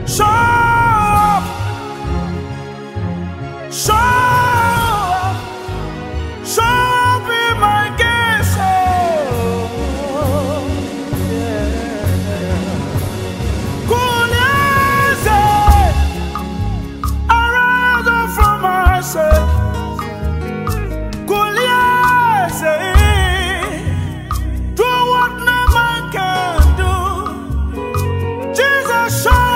Show up, show up, show up in my case. Oh, yeah. Kuliese, arise up from my sin. Kuliese, do what no man can do. Jesus, show up.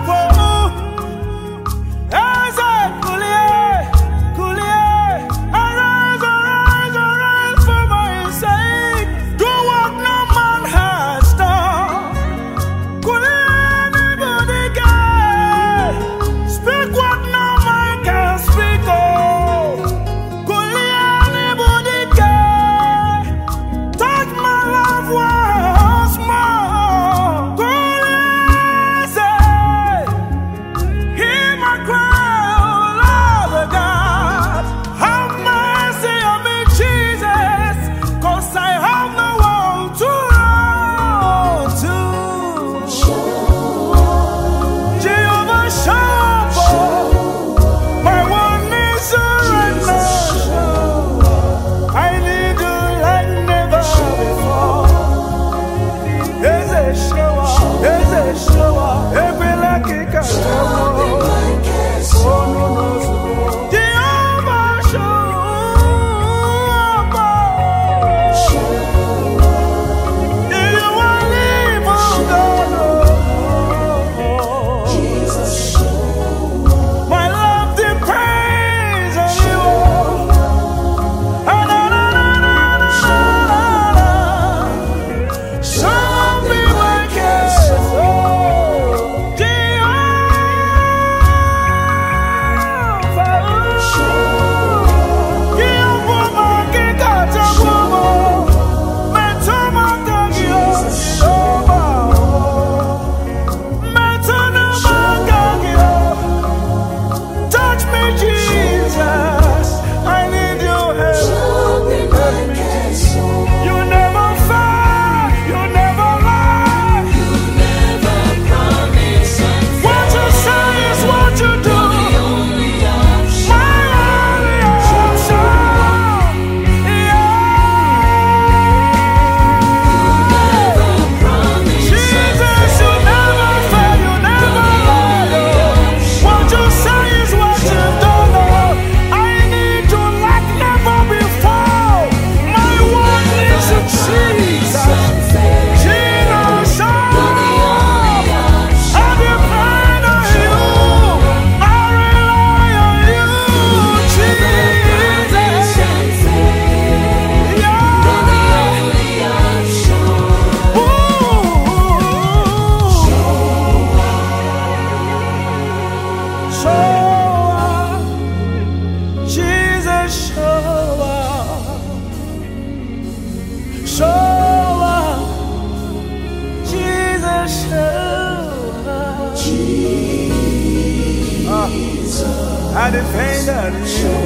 I depend on you.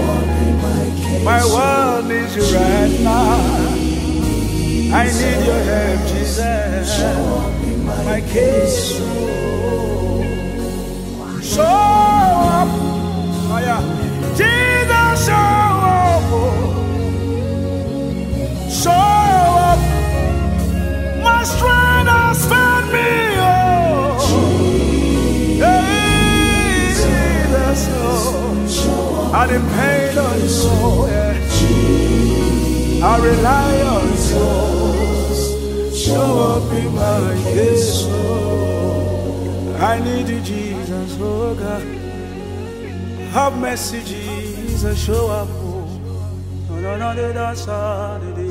My world needs you right now. I need your help, Jesus. My case. Show up. Oh, yeah. Jesus, show up. Show up. My strength has found me. I depend on you, yeah. I rely on you. Show up in my case. I need you, Jesus, oh God. Have mercy, Jesus, show up. No, no, no, that's all.